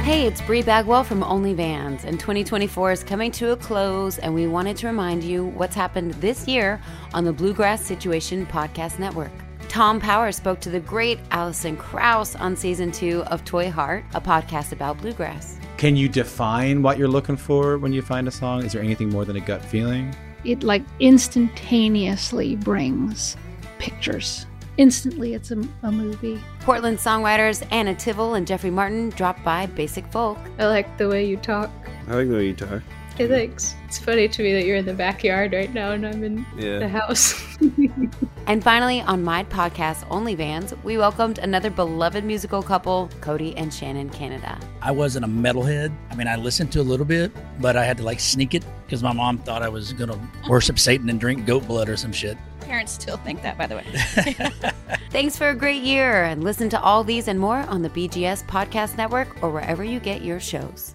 Hey, it's Bree Bagwell from OnlyVans, and 2024 is coming to a close, and we wanted to remind you what's happened this year on the Bluegrass Situation Podcast Network. Tom Power spoke to the great Alison Krauss on Season 2 of Toy Heart, a podcast about bluegrass. Can you define what you're looking for when you find a song? Is there anything more than a gut feeling? It instantaneously brings pictures. Instantly, it's a movie. Portland songwriters Anna Tivell and Jeffrey Martin dropped by Basic Folk. I like the way you talk. I like the way you talk. Hey, thanks. It's funny to me that you're in the backyard right now and I'm in the house. And finally, on my podcast, OnlyVans, we welcomed another beloved musical couple, Cody and Shannon Canada. I wasn't a metalhead. I mean, I listened to a little bit, but I had to sneak it because my mom thought I was going to worship Satan and drink goat blood or some shit. Parents still think that, by the way. Thanks for a great year, and listen to all these and more on the BGS Podcast Network or wherever you get your shows.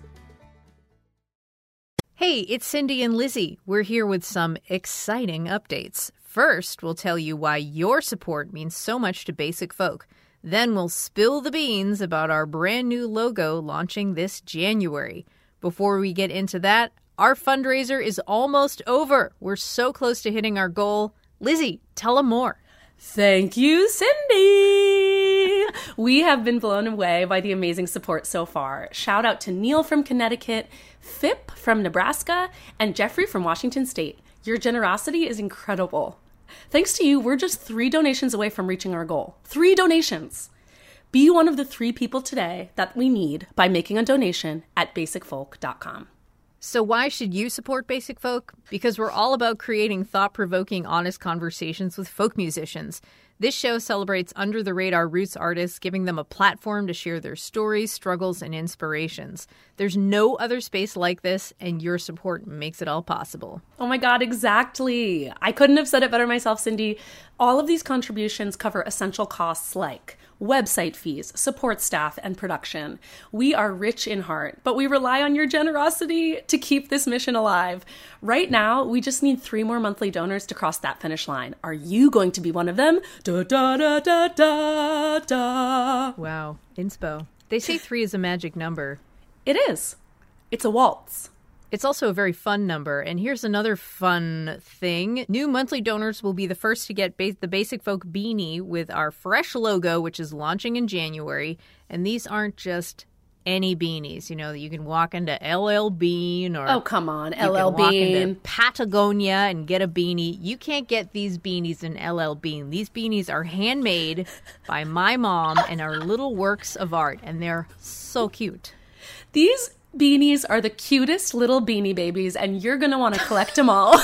Hey, it's Cindy and Lizzie. We're here with some exciting updates. First, we'll tell you why your support means so much to Basic Folk. Then we'll spill the beans about our brand new logo launching this January. Before we get into that, our fundraiser is almost over. We're so close to hitting our goal. Lizzie, tell them more. Thank you, Cindy! We have been blown away by the amazing support so far. Shout out to Neil from Connecticut, Phip from Nebraska, and Jeffrey from Washington State. Your generosity is incredible. Thanks to you, we're just 3 donations away from reaching our goal. 3 donations! Be one of the 3 people today that we need by making a donation at basicfolk.com. So why should you support Basic Folk? Because we're all about creating thought-provoking, honest conversations with folk musicians. This show celebrates under-the-radar roots artists, giving them a platform to share their stories, struggles, and inspirations. There's no other space like this, and your support makes it all possible. Oh my God, exactly. I couldn't have said it better myself, Cindy. All of these contributions cover essential costs like website fees, support staff, and production. We are rich in heart, but we rely on your generosity to keep this mission alive. Right now, we just need 3 more monthly donors to cross that finish line. Are you going to be one of them? Da da da da da da. Wow, inspo. They say 3 is a magic number. It is. It's a waltz. It's also a very fun number. And here's another fun thing. New monthly donors will be the first to get the Basic Folk beanie with our fresh logo, which is launching in January. And these aren't just any beanies. You know, you can walk into LL Bean or... Oh, come on, LL Bean. You can walk into Patagonia and get a beanie. You can't get these beanies in LL Bean. These beanies are handmade by my mom and are little works of art. And they're so cute. These beanies are the cutest little beanie babies, and you're going to want to collect them all.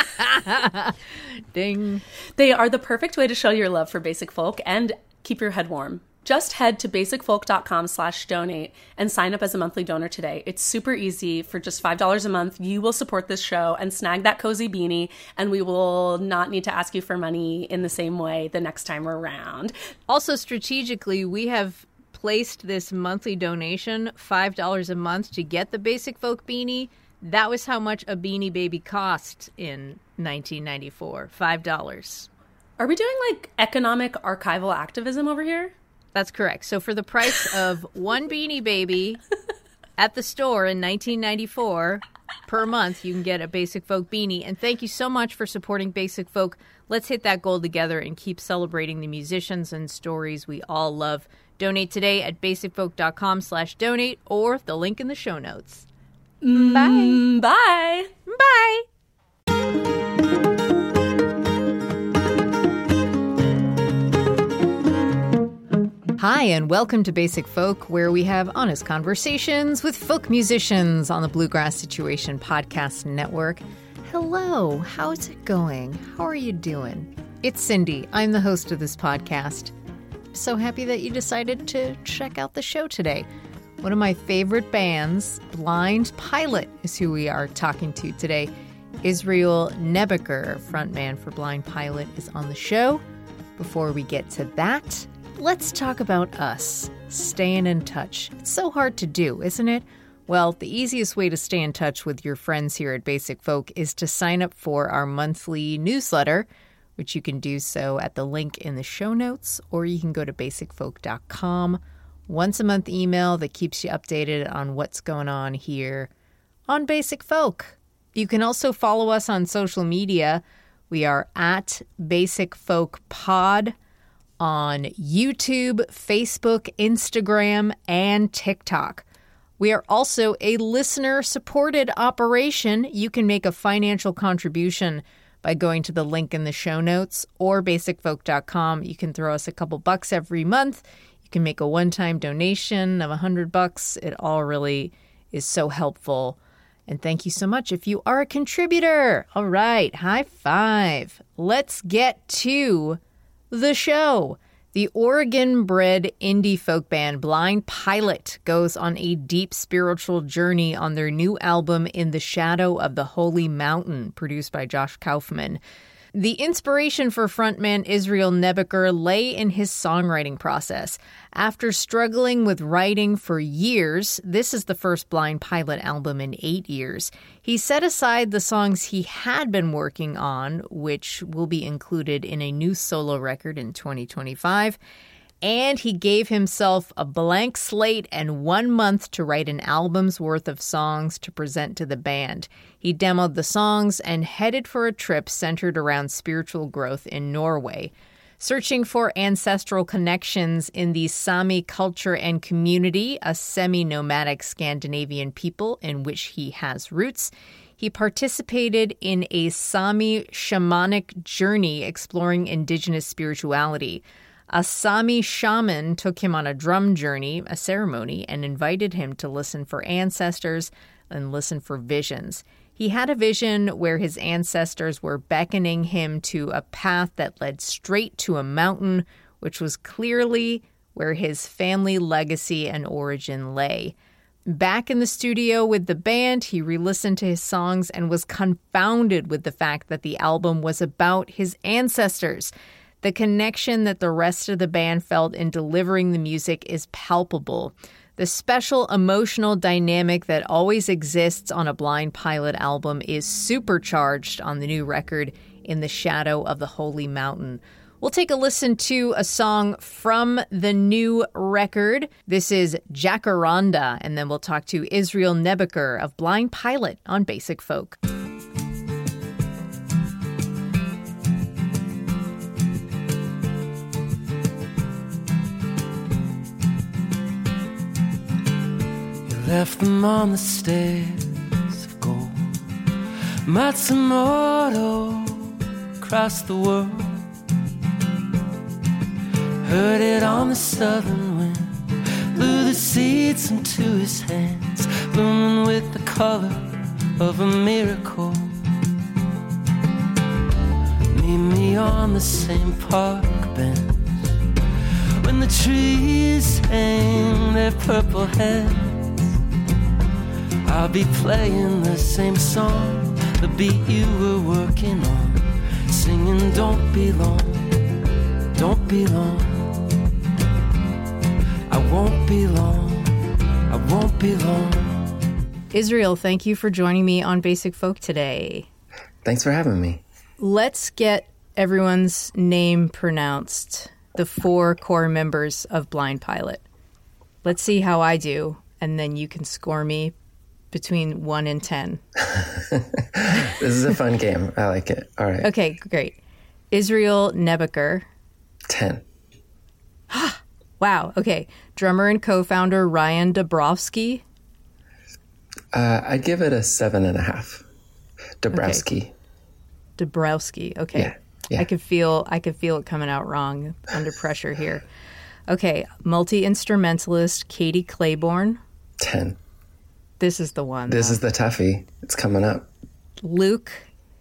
Ding. They are the perfect way to show your love for Basic Folk and keep your head warm. Just head to basicfolk.com/donate and sign up as a monthly donor today. It's super easy. For just $5 a month, you will support this show and snag that cozy beanie, and we will not need to ask you for money in the same way the next time around. Also, strategically, we have placed this monthly donation, $5 a month, to get the Basic Folk beanie. That was how much a Beanie Baby cost in 1994, $5. Are we doing economic archival activism over here? That's correct. So for the price of one Beanie Baby at the store in 1994 per month, you can get a Basic Folk beanie. And thank you so much for supporting Basic Folk. Let's hit that goal together and keep celebrating the musicians and stories we all love. Donate today at basicfolk.com/donate or the link in the show notes. Bye. Bye. Bye. Hi, and welcome to Basic Folk, where we have honest conversations with folk musicians on the Bluegrass Situation Podcast Network. Hello, how's it going? How are you doing? It's Cindy. I'm the host of this podcast. So happy that you decided to check out the show today. One of my favorite bands, Blind Pilot, is who we are talking to today. Israel Nebeker, frontman for Blind Pilot, is on the show. Before we get to that, let's talk about us, staying in touch. It's so hard to do, isn't it? Well, the easiest way to stay in touch with your friends here at Basic Folk is to sign up for our monthly newsletter, which you can do so at the link in the show notes, or you can go to basicfolk.com. once-a-month email that keeps you updated on what's going on here on Basic Folk. You can also follow us on social media. We are at Basic Folk Pod on YouTube, Facebook, Instagram, and TikTok. We are also a listener-supported operation. You can make a financial contribution by going to the link in the show notes or basicfolk.com. You can throw us a couple bucks every month. You can make a one-time donation of $100. It all really is so helpful. And thank you so much if you are a contributor. All right, high five. Let's get to the show. The Oregon-bred indie folk band Blind Pilot goes on a deep spiritual journey on their new album In the Shadow of the Holy Mountain, produced by Josh Kaufman. The inspiration for frontman Israel Nebuchar lay in his songwriting process. After struggling with writing for years, this is the first Blind Pilot album in 8 years. He set aside the songs he had been working on, which will be included in a new solo record in 2025, and he gave himself a blank slate and 1 month to write an album's worth of songs to present to the band. He demoed the songs and headed for a trip centered around spiritual growth in Norway. Searching for ancestral connections in the Sami culture and community, a semi-nomadic Scandinavian people in which he has roots, he participated in a Sami shamanic journey exploring indigenous spirituality. A Sami shaman took him on a drum journey, a ceremony, and invited him to listen for ancestors and listen for visions. He had a vision where his ancestors were beckoning him to a path that led straight to a mountain, which was clearly where his family legacy and origin lay. Back in the studio with the band, he re-listened to his songs and was confounded with the fact that the album was about his ancestors. The connection that the rest of the band felt in delivering the music is palpable. The special emotional dynamic that always exists on a Blind Pilot album is supercharged on the new record, In the Shadow of the Holy Mountain. We'll take a listen to a song from the new record. This is Jacaranda, and then we'll talk to Israel Nebuchar of Blind Pilot on Basic Folk. Left them on the stairs of gold. Matsumoto across the world. Heard it on the southern wind. Blew the seeds into his hands, blooming with the color of a miracle. Meet me on the same park bench when the trees hang their purple heads. I'll be playing the same song, the beat you were working on, singing don't be long, don't be long. I won't be long, I won't be long. Israel, thank you for joining me on Basic Folk today. Thanks for having me. Let's get everyone's name pronounced, the 4 core members of Blind Pilot. Let's see how I do, and then you can score me between 1 and 10. This is a fun game. I like it. All right. Okay, great. Israel Nebuchar. 10. Wow. Okay. Drummer and co-founder Ryan Dabrowski. I'd give it a 7.5. Dabrowski. Okay. Dabrowski. Okay. Yeah. I could feel it coming out wrong under pressure here. Okay. Multi-instrumentalist Katie Claiborne. 10. This is the one. This is the toughie. It's coming up. Luke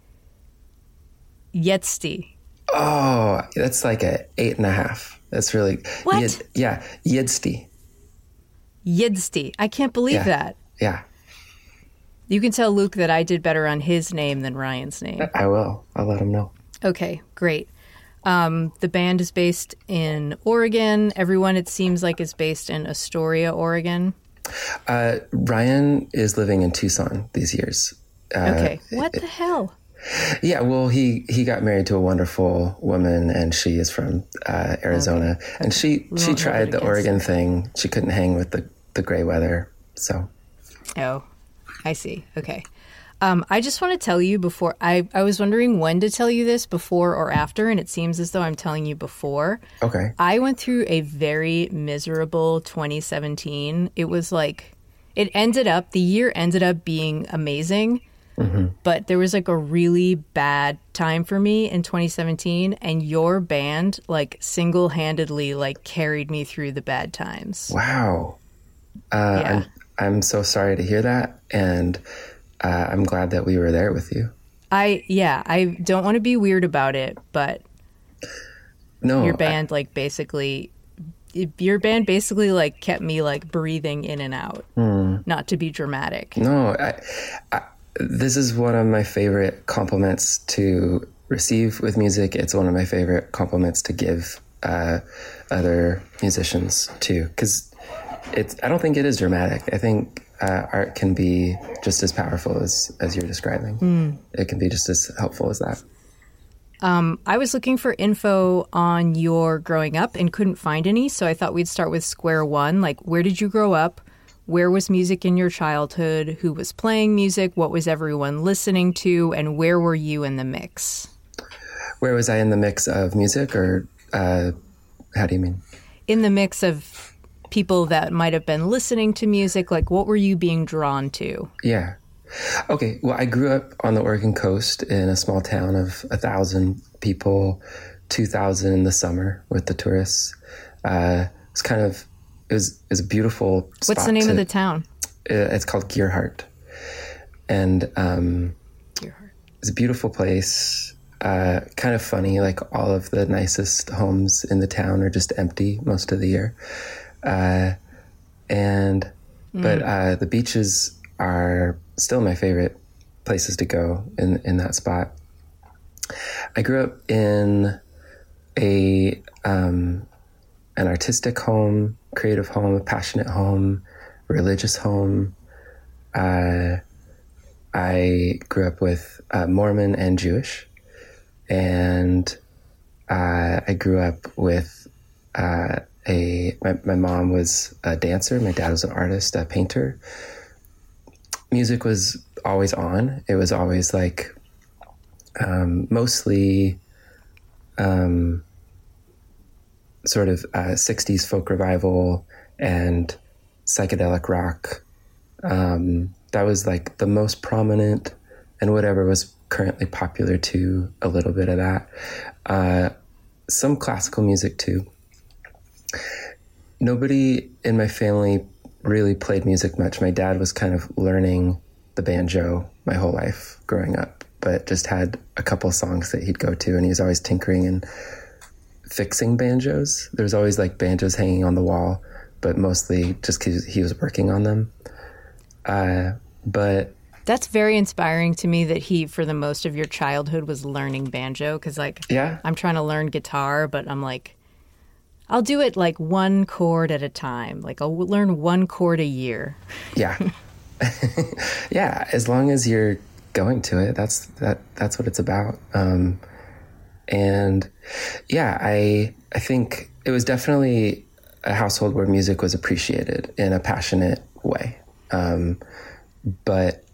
Yetzty. Oh, that's like a 8.5. That's really... What? Yetzty. Yetzty. I can't believe that. Yeah. You can tell Luke that I did better on his name than Ryan's name. I will. I'll let him know. Okay, great. The band is based in Oregon. Everyone, it seems like, is based in Astoria, Oregon. Ryan is living in Tucson these years. Okay. What the hell? Yeah, well, he got married to a wonderful woman, and she is from Arizona. Okay. And she tried the Oregon thing. She couldn't hang with the gray weather, so. Oh, I see. Okay. I just want to tell you before, I was wondering when to tell you this, before or after, and it seems as though I'm telling you before. Okay. I went through a very miserable 2017. It was like, the year ended up being amazing, but there was like a really bad time for me in 2017, and your band like single-handedly like carried me through the bad times. Wow. Yeah. I'm so sorry to hear that, and I'm glad that we were there with you. I don't want to be weird about it, but no, your band basically like kept me like breathing in and out. Not to be dramatic. No, this is one of my favorite compliments to receive with music. It's one of my favorite compliments to give other musicians too, because I don't think it is dramatic. I think art can be just as powerful as you're describing. It can be just as helpful as that. I was looking for info on your growing up and couldn't find any, so I thought we'd start with square one. Like, where did you grow up? Where was music in your childhood? Who was playing music? What was everyone listening to? And where were you in the mix? Where was I in the mix of music, or how do you mean? In the mix of people that might have been listening to music, like what were you being drawn to? Yeah. Okay. Well, I grew up on the Oregon coast in a small town of 1,000 people, 2,000 in the summer with the tourists. It was a beautiful spot. What's the name of the town? It's called Gearhart. And it's a beautiful place. Kind of funny, like all of the nicest homes in the town are just empty most of the year. But the beaches are still my favorite places to go in that spot. I grew up in an artistic home, creative home, a passionate home, religious home. I grew up with Mormon and Jewish, and I grew up with my mom was a dancer, my dad was an artist, a painter. Music was always on. It was always like mostly sort of 60s folk revival and psychedelic rock. That was like the most prominent, and whatever was currently popular too, a little bit of that. Some classical music too. Nobody in my family really played music much. My dad was kind of learning the banjo my whole life growing up, but just had a couple songs that he'd go to, and he was always tinkering and fixing banjos. There was always like banjos hanging on the wall, but mostly just because he was working on them. But that's very inspiring to me that he, for the most of your childhood, was learning banjo. Because I'm trying to learn guitar, but I'm like, I'll do it like one chord at a time. Like I'll learn one chord a year. Yeah. Yeah. As long as you're going to it, that's what it's about. And yeah, I think it was definitely a household where music was appreciated in a passionate way. But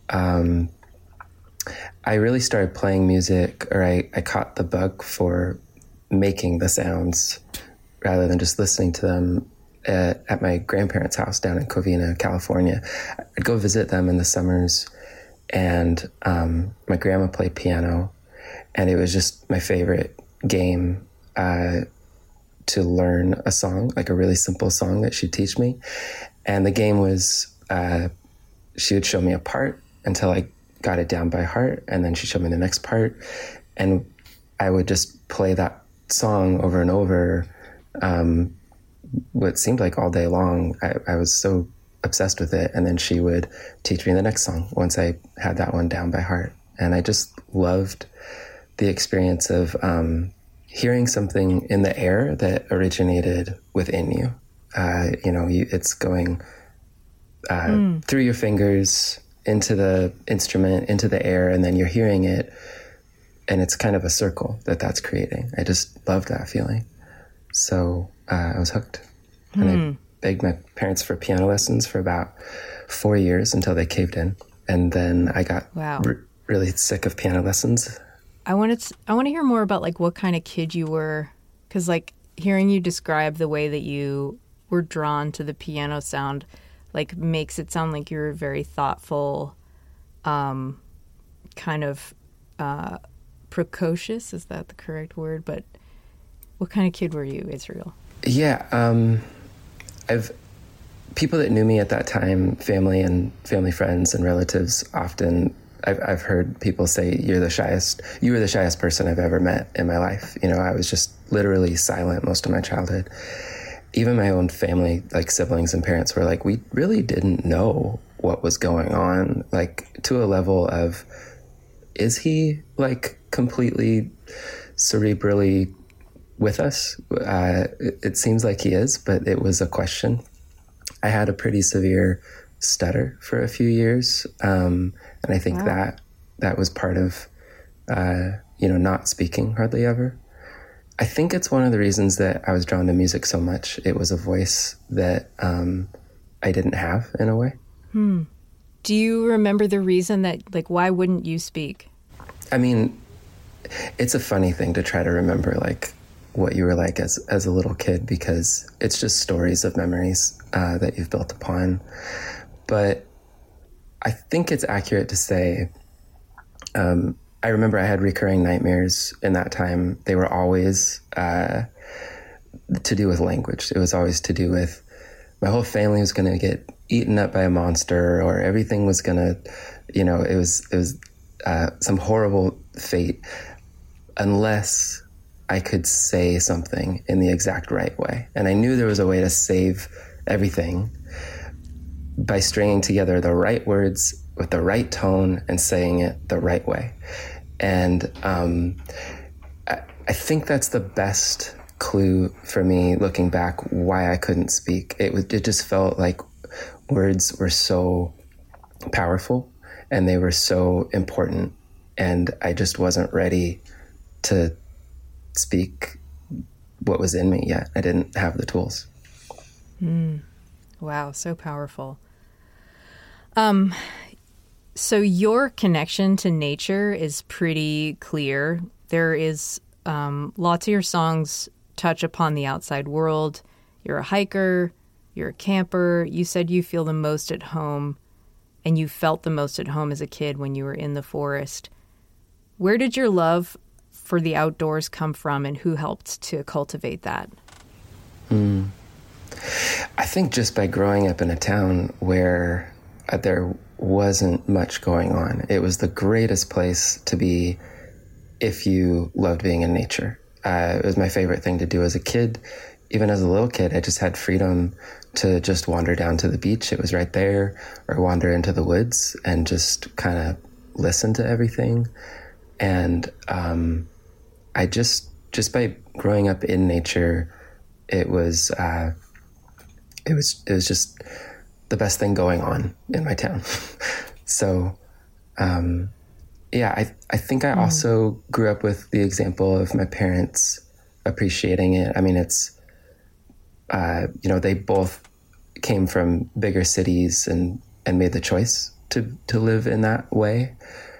I really started playing music, or I caught the bug for making the sounds rather than just listening to them at my grandparents' house down in Covina, California. I'd go visit them in the summers, and my grandma played piano, and it was just my favorite game to learn a song, like a really simple song that she'd teach me. And the game was, she would show me a part until I got it down by heart, and then she'd show me the next part, and I would just play that song over and over, what seemed like all day long. I was so obsessed with it, and then she would teach me the next song once I had that one down by heart. And I just loved the experience of hearing something in the air that originated within you. It's going through your fingers into the instrument, into the air, and then you're hearing it and it's kind of a circle that's creating. I just love that feeling. So I was hooked. And I begged my parents for piano lessons for about 4 years until they caved in. And then I got really sick of piano lessons. I want to hear more about like what kind of kid you were, because like hearing you describe the way that you were drawn to the piano sound like makes it sound like you're a very thoughtful, kind of precocious. Is that the correct word? But what kind of kid were you, Israel? Yeah, people that knew me at that time, family friends and relatives, often I've heard people say you were the shyest person I've ever met in my life. You know, I was just literally silent most of my childhood. Even my own family, like siblings and parents, were like, we really didn't know what was going on, like to a level of, is he like completely cerebrally with us? It seems like he is, but it was a question. I had a pretty severe stutter for a few years. And I think that was part of, not speaking hardly ever. I think it's one of the reasons that I was drawn to music so much. It was a voice that I didn't have in a way. Do you remember the reason that, like, why wouldn't you speak? I mean, it's a funny thing to try to remember, like, what you were like as a little kid, because it's just stories of memories that you've built upon. But I think it's accurate to say, I remember I had recurring nightmares in that time. They were always to do with language. It was always to do with my whole family was going to get eaten up by a monster, or everything was going to, it was some horrible fate, unless I could say something in the exact right way. And I knew there was a way to save everything by stringing together the right words with the right tone and saying it the right way. And I think that's the best clue for me, looking back, why I couldn't speak. It just felt like words were so powerful and they were so important, and I just wasn't ready to speak what was in me yet. I didn't have the tools. Wow, so powerful. So your connection to nature is pretty clear. There is lots of your songs touch upon the outside world. You're a hiker, you're a camper. You said you feel the most at home, and you felt the most at home as a kid when you were in the forest. Where did your love for the outdoors come from, and who helped to cultivate that? I think just by growing up in a town where there wasn't much going on. It was the greatest place to be if you loved being in nature. It was my favorite thing to do as a kid. Even as a little kid, I just had freedom to just wander down to the beach. It was right there, or wander into the woods and just kind of listen to everything. And I just by growing up in nature, it was just the best thing going on in my town. So, I think I also grew up with the example of my parents appreciating it. I mean, it's, they both came from bigger cities and made the choice to live in that way.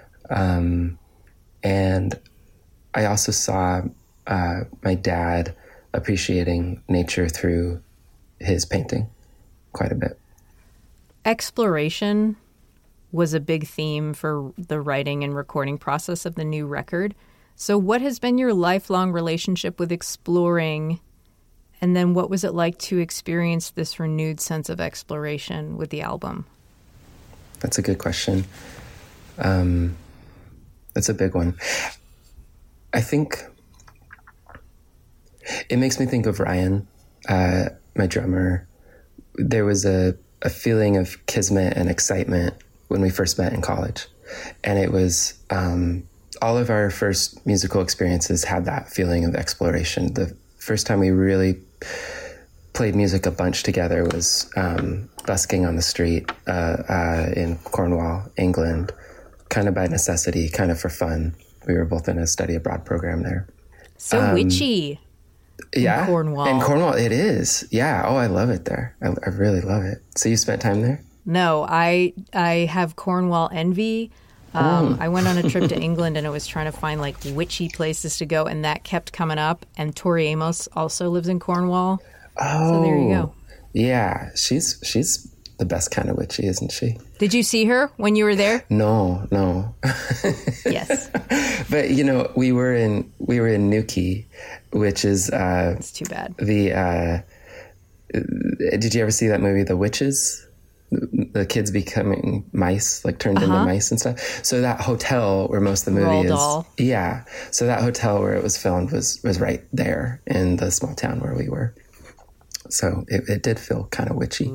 And I also saw my dad appreciating nature through his painting quite a bit. Exploration was a big theme for the writing and recording process of the new record. So what has been your lifelong relationship with exploring? And then what was it like to experience this renewed sense of exploration with the album? That's a good question. That's a big one. I think it makes me think of Ryan, my drummer. There was a feeling of kismet and excitement when we first met in college. And it was, all of our first musical experiences had that feeling of exploration. The first time we really played music a bunch together was busking on the street in Cornwall, England, kind of by necessity, kind of for fun. We were both in a study abroad program there. So witchy. Yeah. In Cornwall. In Cornwall, it is. Yeah. Oh, I love it there. I really love it. So you spent time there? No, I have Cornwall envy. I went on a trip to England and I was trying to find like witchy places to go, and that kept coming up. And Tori Amos also lives in Cornwall. Oh, so there you go. Yeah, she's the best kind of witchy, isn't she? Did you see her when you were there? No. Yes. But we were in Newquay, which is it's too bad. Did you ever see that movie, The Witches? The kids becoming mice, like turned into mice and stuff. So that hotel where most of the movie is, yeah. So that hotel where it was filmed was right there in the small town where we were. So it did feel kind of witchy.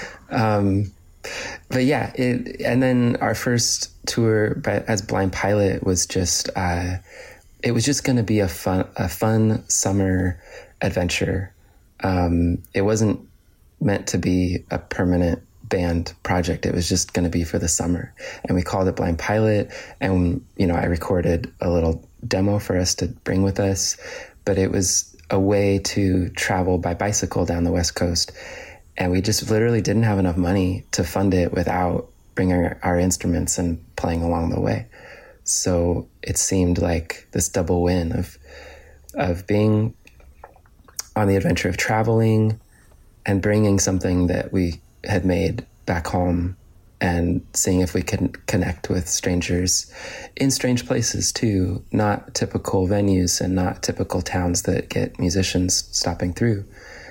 But yeah, and then our first tour as Blind Pilot was just, it was just going to be a fun summer adventure. It wasn't meant to be a permanent band project. It was just going to be for the summer. And we called it Blind Pilot. And, I recorded a little demo for us to bring with us. But it was a way to travel by bicycle down the West Coast. And we just literally didn't have enough money to fund it without bringing our instruments and playing along the way. So it seemed like this double win of being on the adventure of traveling and bringing something that we had made back home and seeing if we could connect with strangers in strange places too, not typical venues and not typical towns that get musicians stopping through.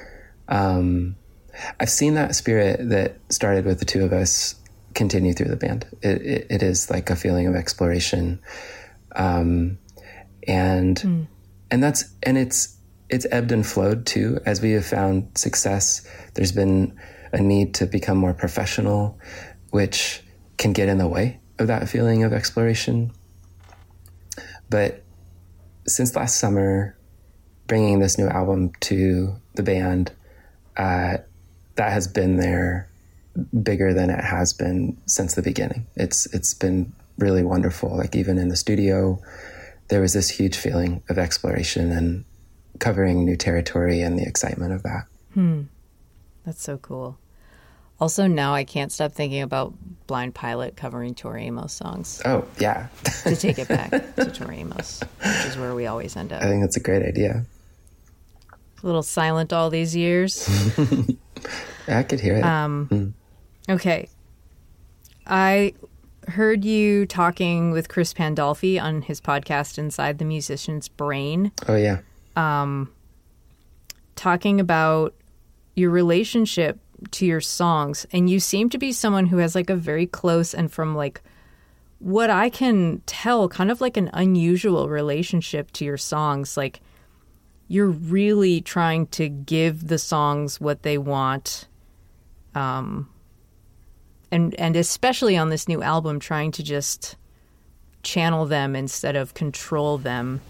I've seen that spirit that started with the two of us continue through the band. It is like a feeling of exploration. It's ebbed and flowed too. As we have found success, there's been a need to become more professional, which can get in the way of that feeling of exploration. But since last summer, bringing this new album to the band, that has been there bigger than it has been since the beginning. It's been really wonderful. Like even in the studio, there was this huge feeling of exploration and covering new territory and the excitement of that. That's so cool. Also, now I can't stop thinking about Blind Pilot covering Tori Amos songs. Oh, yeah. To take it back to Tori Amos, which is where we always end up. I think that's a great idea. A little silent all these years. I could hear it. Okay. I heard you talking with Chris Pandolfi on his podcast, Inside the Musician's Brain. Oh, yeah. Talking about your relationship to your songs, and you seem to be someone who has like a very close and, from like what I can tell, kind of like an unusual relationship to your songs. Like you're really trying to give the songs what they want, and especially on this new album, trying to just channel them instead of control them.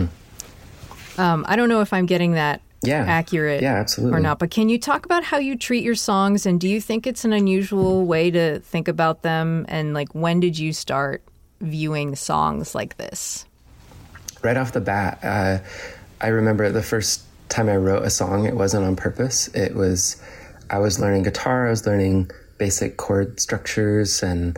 I don't know if I'm getting that accurate absolutely. or not, but can you talk about how you treat your songs, and do you think it's an unusual way to think about them, and like when did you start viewing songs like this? Right off the bat, I remember the first time I wrote a song, it wasn't on purpose. I was learning guitar, I was learning basic chord structures and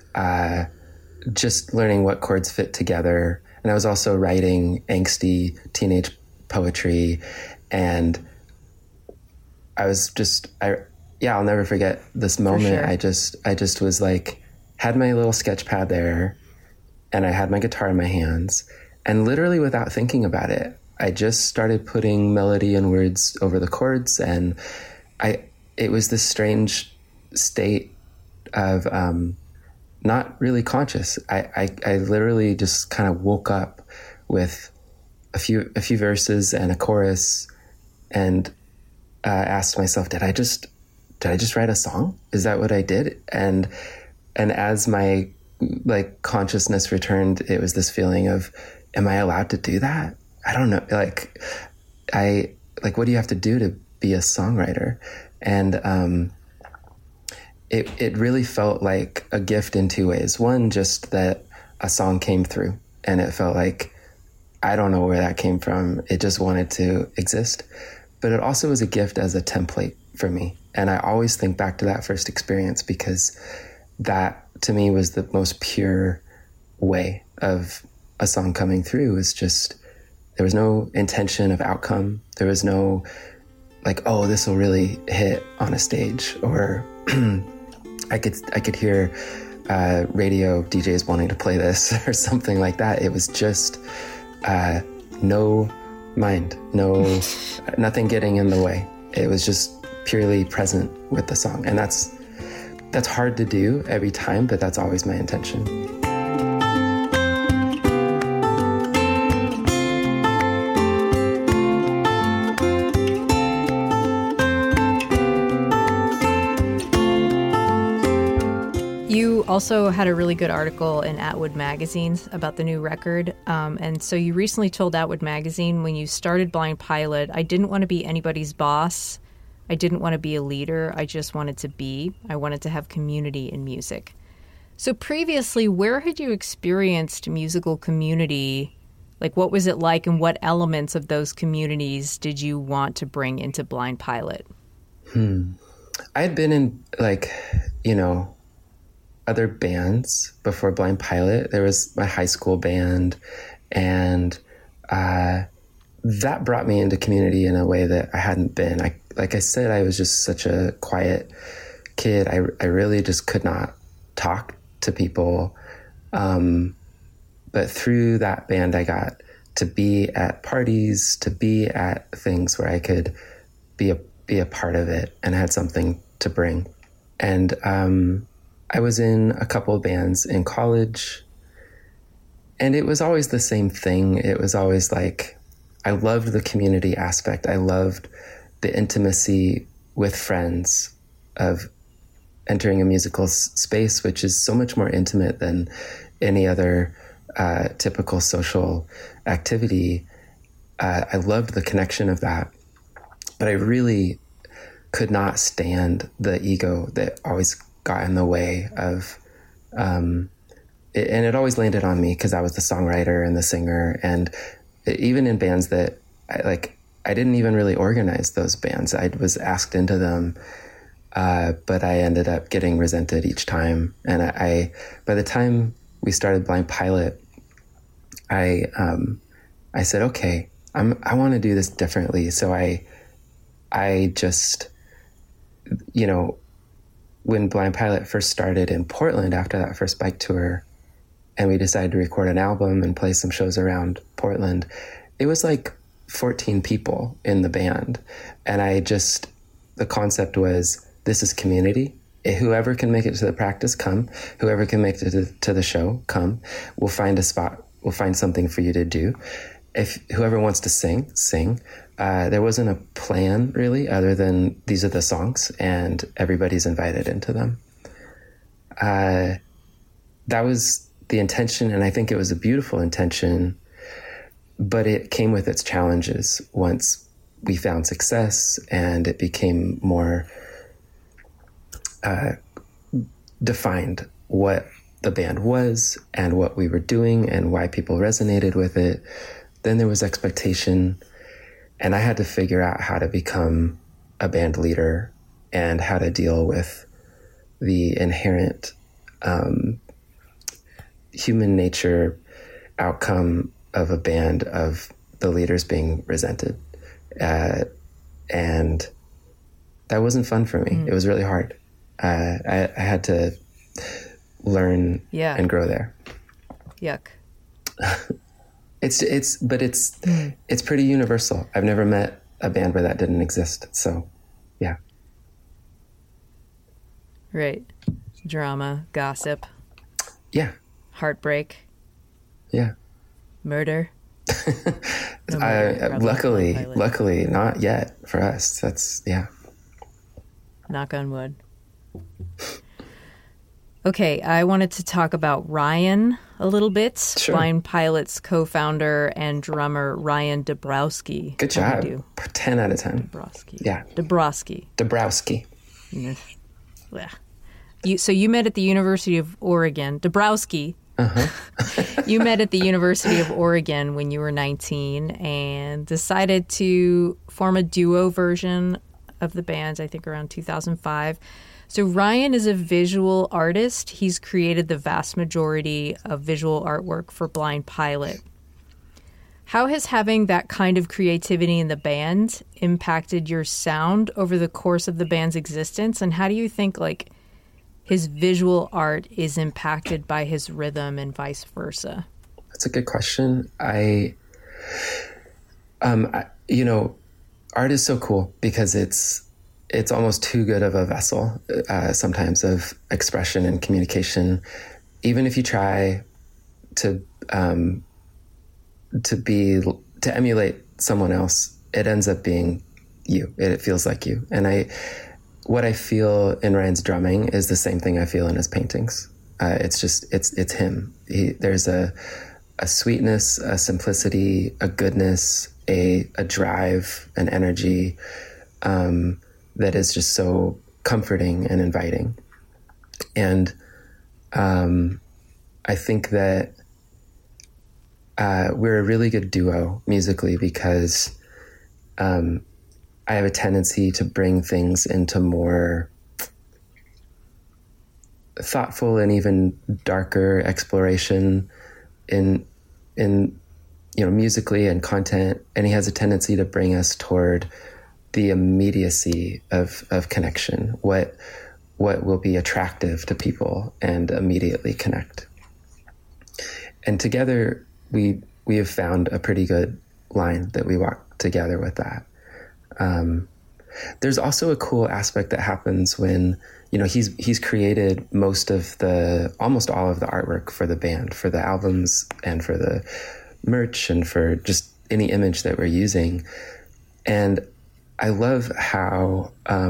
just learning what chords fit together. And I was also writing angsty teenage poetry. And I was just, I'll never forget this moment. Sure. I just was like, had my little sketch pad there and I had my guitar in my hands, and literally without thinking about it, I just started putting melody and words over the chords. And it was this strange state of, not really conscious. I literally just kind of woke up with a few verses and a chorus, and asked myself, did I just write a song? Is that what I did? And as my like consciousness returned, it was this feeling of, am I allowed to do that? I don't know. Like what do you have to do to be a songwriter? And it really felt like a gift in two ways. One, just that a song came through And it felt like, I don't know where that came from. It just wanted to exist. But it also was a gift as a template for me. And I always think back to that first experience because that to me was the most pure way of a song coming through. Is just, there was no intention of outcome. There was no like, oh, this will really hit on a stage, or I could hear radio DJs wanting to play this or something like that. It was just no mind, nothing getting in the way. It was just purely present with the song. And that's hard to do every time, but that's always my intention. You also had a really good article in Atwood Magazine about the new record. And so you recently told Atwood Magazine, when you started Blind Pilot, I didn't want to be anybody's boss. I didn't want to be a leader. I just wanted to be. I wanted to have community in music. So previously, where had you experienced musical community? Like, what was it like, and what elements of those communities did you want to bring into Blind Pilot? I had been in, other bands before Blind Pilot. There was my high school band, and that brought me into community in a way that I hadn't been. Like I said, I was just such a quiet kid. I really just could not talk to people. But through that band, I got to be at parties, to be at things where I could be a part of it and had something to bring. And I was in a couple of bands in college, and it was always the same thing. It was always like, I loved the community aspect. I loved the intimacy with friends of entering a musical space, which is so much more intimate than any other typical social activity. I loved the connection of that, but I really could not stand the ego that always got in the way of, and it always landed on me because I was the songwriter and the singer. And even in bands that I didn't even really organize those bands. I was asked into them, but I ended up getting resented each time. And by the time we started Blind Pilot, I said, okay, I want to do this differently. So I just, when Blind Pilot first started in Portland after that first bike tour, and we decided to record an album and play some shows around Portland, it was like 14 people in the band. And the concept was, this is community. Whoever can make it to the practice, come. Whoever can make it to the show, come. We'll find a spot. We'll find something for you to do. If whoever wants to sing, sing. There wasn't a plan really, other than these are the songs and everybody's invited into them. That was the intention, and I think it was a beautiful intention, but it came with its challenges once we found success and it became more defined what the band was and what we were doing and why people resonated with it. Then there was expectation, and I had to figure out how to become a band leader and how to deal with the inherent human nature outcome of a band of the leaders being resented. And that wasn't fun for me. It was really hard. I had to learn and grow there. Yuck. It's pretty universal. I've never met a band where that didn't exist. So, yeah. Right. Drama, gossip. Yeah. Heartbreak. Yeah. Murder. Luckily not yet for us. That's, yeah. Knock on wood. Okay, I wanted to talk about Ryan a little bit. Sure. Blind Pilot's co-founder and drummer Ryan Dabrowski. Good job. 10 out of 10. Dabrowski. Yeah. Dabrowski. Yeah. So you met at the University of Oregon. Dabrowski You met at the University of Oregon when you were 19 and decided to form a duo version of the band, I think around 2005. So Ryan is a visual artist. He's created the vast majority of visual artwork for Blind Pilot. How has having that kind of creativity in the band impacted your sound over the course of the band's existence? And how do you think, like, his visual art is impacted by his rhythm and vice versa? That's a good question. You know, art is so cool because it's almost too good of a vessel sometimes of expression and communication. Even if you try to emulate someone else, it ends up being you. It feels like you. And what I feel in Ryan's drumming is the same thing I feel in his paintings. It's him. There's a sweetness, a simplicity, a goodness, a drive, an energy that is just so comforting and inviting. And I think that we're a really good duo musically because I have a tendency to bring things into more thoughtful and even darker exploration in musically and content, and he has a tendency to bring us toward the immediacy of connection, what will be attractive to people and immediately connect. And together we have found a pretty good line that we walk together with that. There's also a cool aspect that happens when, he's created almost all of the artwork for the band, for the albums and for the merch and for just any image that we're using. And I love how,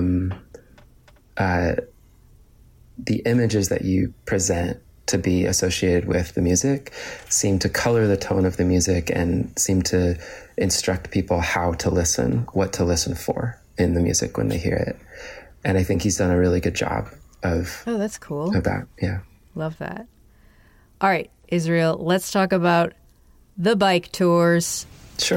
the images that you present to be associated with the music seem to color the tone of the music and seem to instruct people how to listen, what to listen for in the music when they hear it. And I think he's done a really good job of... Oh, that's cool. Of that, yeah. Love that. All right, Israel, let's talk about the bike tours. Sure.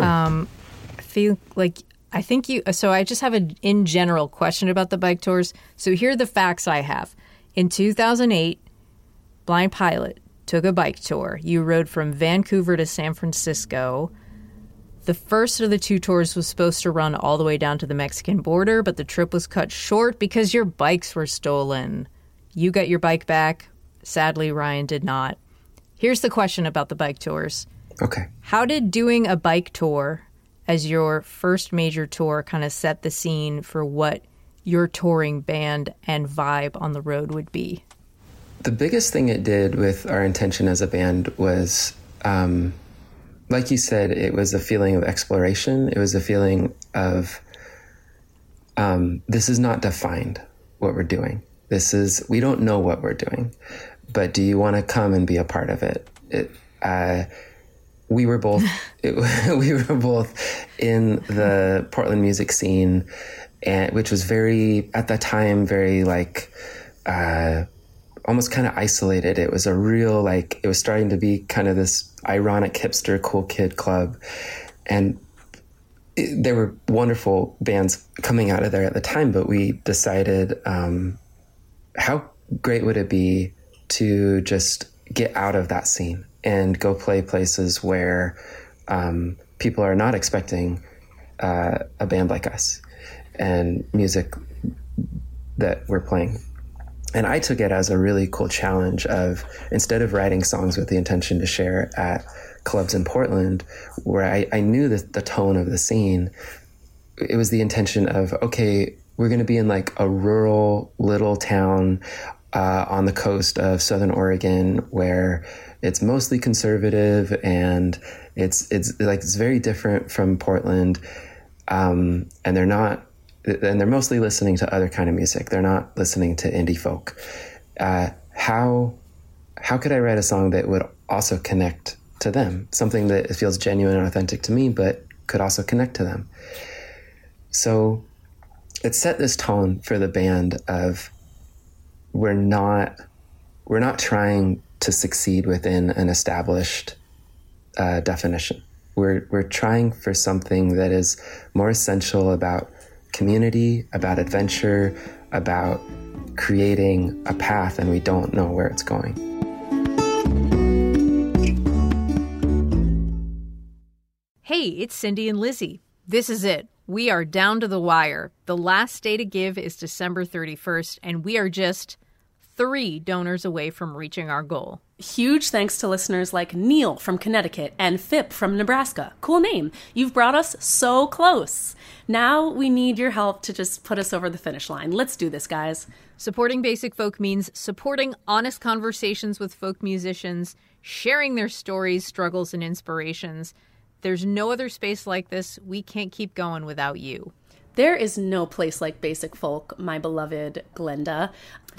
So I just have an in general question about the bike tours. So here are the facts I have. In 2008, Blind Pilot took a bike tour. You rode from Vancouver to San Francisco. The first of the two tours was supposed to run all the way down to the Mexican border, but the trip was cut short because your bikes were stolen. You got your bike back. Sadly, Ryan did not. Here's the question about the bike tours. Okay. How did doing a bike tour as your first major tour kind of set the scene for what your touring band and vibe on the road would be? The biggest thing it did with our intention as a band was, like you said, it was a feeling of exploration. It was a feeling of, this is not defined, what we're doing. We don't know what we're doing, but do you want to come and be a part of it? We were both in the Portland music scene, which was at that time, very almost kind of isolated. It was a real, it was starting to be kind of this ironic hipster cool kid club. And there were wonderful bands coming out of there at the time, but we decided, how great would it be to just get out of that scene and go play places where people are not expecting a band like us and music that we're playing. And I took it as a really cool challenge of, instead of writing songs with the intention to share at clubs in Portland, where I knew the tone of the scene, it was the intention of, okay, we're going to be in a rural little town on the coast of Southern Oregon where it's mostly conservative and it's very different from Portland. And they're mostly listening to other kind of music. They're not listening to indie folk. How could I write a song that would also connect to them? Something that feels genuine and authentic to me, but could also connect to them. So it set this tone for the band of we're not trying to succeed within an established definition. We're trying for something that is more essential about community, about adventure, about creating a path, and we don't know where it's going. Hey, it's Cindy and Lizzie. This is it. We are down to the wire. The last day to give is December 31st, and we are just 3 donors away from reaching our goal. Huge thanks to listeners like Neil from Connecticut and Phip from Nebraska. Cool name. You've brought us so close. Now we need your help to just put us over the finish line. Let's do this, guys. Supporting Basic Folk means supporting honest conversations with folk musicians, sharing their stories, struggles, and inspirations. There's no other space like this. We can't keep going without you. There is no place like Basic Folk, my beloved Glenda.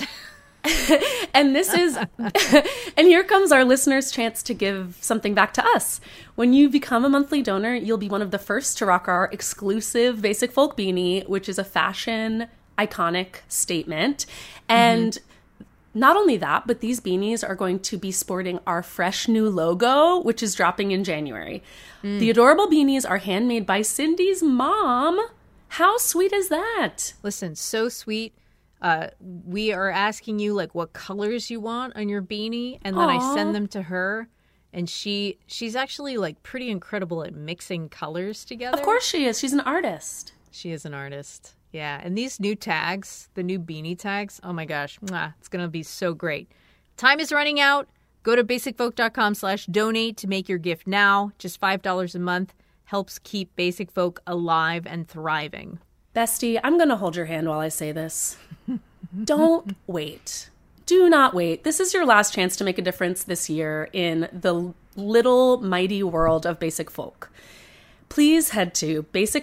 And this is, and here comes our listeners' chance to give something back to us. When you become a monthly donor, you'll be one of the first to rock our exclusive Basic Folk beanie, which is a fashion iconic statement. And not only that, but these beanies are going to be sporting our fresh new logo, which is dropping in January. The adorable beanies are handmade by Cindy's mom. How sweet is that? Listen, so sweet. We are asking you like what colors you want on your beanie, and then I send them to her, and she's actually like pretty incredible at mixing colors together. Of course she is. She's an artist. She is an artist. Yeah, and these new tags, the new beanie tags, oh my gosh, it's going to be so great. Time is running out. Go to basicfolk.com/donate to make your gift now. Just $5 a month helps keep Basic Folk alive and thriving. Bestie, I'm going to hold your hand while I say this. Don't wait. Do not wait. This is your last chance to make a difference this year in the little mighty world of Basic Folk. Please head to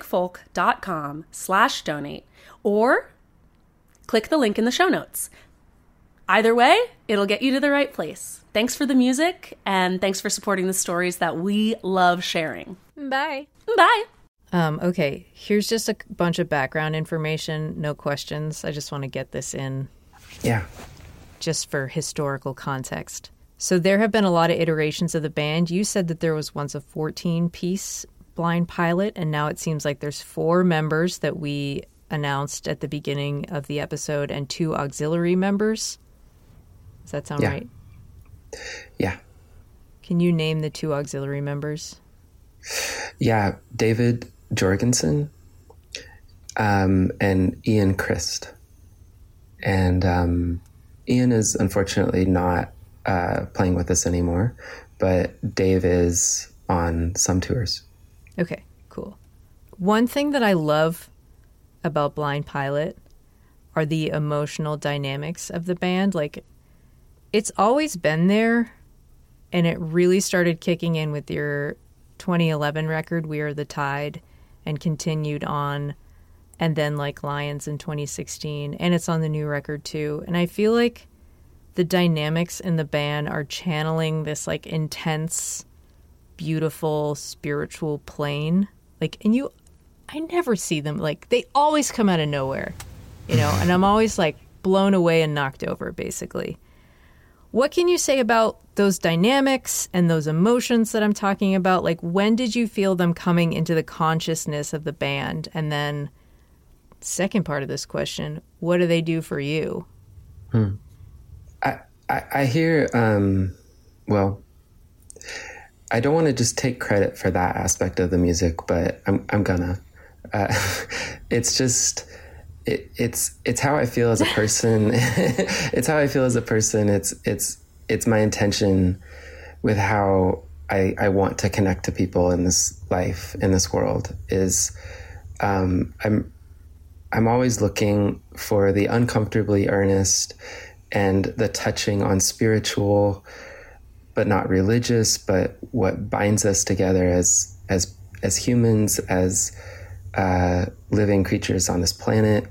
basicfolk.com/donate or click the link in the show notes. Either way, it'll get you to the right place. Thanks for the music, and thanks for supporting the stories that we love sharing. Bye. Bye. Okay, here's just a bunch of background information, no questions. I just want to get this in. Yeah. Just for historical context. So there have been a lot of iterations of the band. You said that there was once a 14-piece Blind Pilot, and now it seems like there's 4 members that we announced at the beginning of the episode and 2 auxiliary members. Does that sound right? Yeah. Can you name the 2 auxiliary members? Yeah, David Jorgensen and Ian Christ. And Ian is unfortunately not playing with us anymore, but Dave is on some tours. Okay, cool. One thing that I love about Blind Pilot are the emotional dynamics of the band. Like, it's always been there, and it really started kicking in with your 2011 record, We Are the Tide, and continued on, and then Like Lions in 2016, and it's on the new record too. And I feel like the dynamics in the band are channeling this like intense, beautiful, spiritual plane. Like, and I never see them, like, they always come out of nowhere, you know, and I'm always like blown away and knocked over, basically. What can you say about those dynamics and those emotions that I'm talking about? Like, when did you feel them coming into the consciousness of the band? And then, second part of this question, what do they do for you? I hear, well, I don't want to just take credit for that aspect of the music, but I'm gonna. It's just, it's how I feel as a person. It's how I feel as a person. It's my intention with how I want to connect to people in this life, in this world, is I'm always looking for the uncomfortably earnest and the touching on spiritual, but not religious, but what binds us together as humans, as living creatures on this planet.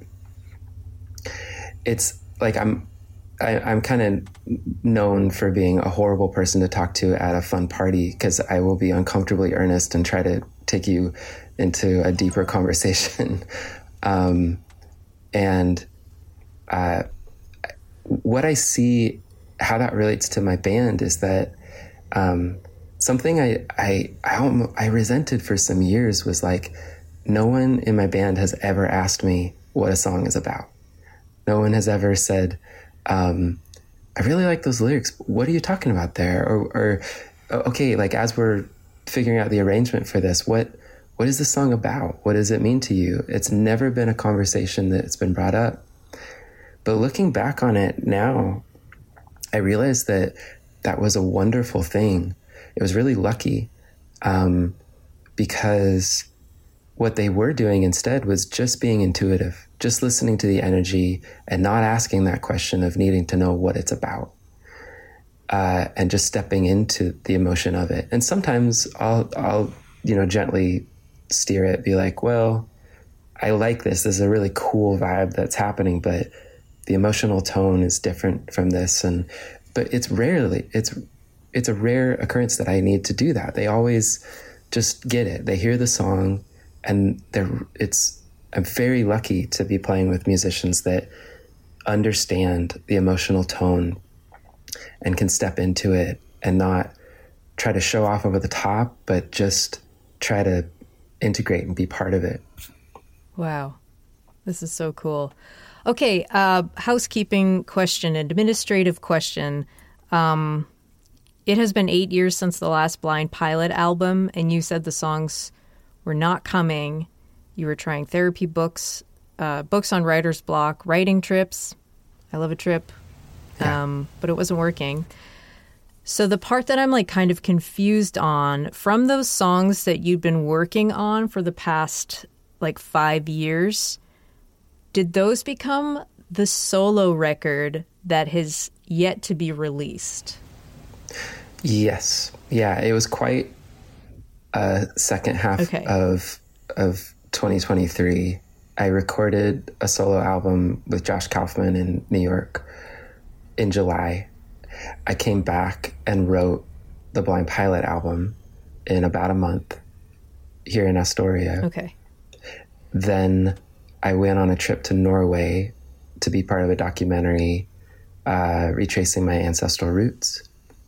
It's like I'm kind of known for being a horrible person to talk to at a fun party, because I will be uncomfortably earnest and try to take you into a deeper conversation. And what I see how that relates to my band is that something I resented for some years was like, no one in my band has ever asked me what a song is about. No one has ever said, I really like those lyrics. What are you talking about there? Or okay, like as we're figuring out the arrangement for this, what is the song about? What does it mean to you? It's never been a conversation that's been brought up. But looking back on it now, I realized that that was a wonderful thing. It was really lucky, because what they were doing instead was just being intuitive, just listening to the energy and not asking that question of needing to know what it's about, and just stepping into the emotion of it. And sometimes I'll gently steer it, be like, well, I like this. This is a really cool vibe that's happening, but the emotional tone is different from this. But it's a rare occurrence that I need to do that. They always just get it. They hear the song, and I'm very lucky to be playing with musicians that understand the emotional tone and can step into it and not try to show off over the top, but just try to integrate and be part of it. Wow. This is so cool. Okay, housekeeping question, administrative question. It has been 8 years since the last Blind Pilot album, and you said the songs were not coming. You were trying therapy books, books on writer's block, writing trips. I love a trip. Yeah. But it wasn't working. So the part that I'm like kind of confused on, from those songs that you've been working on for the past like 5 years, did those become the solo record that has yet to be released? Yes. Yeah, it was quite a second half of 2023. I recorded a solo album with Josh Kaufman in New York in July. I came back and wrote the Blind Pilot album in about a month here in Astoria. Okay. Then I went on a trip to Norway to be part of a documentary retracing my ancestral roots.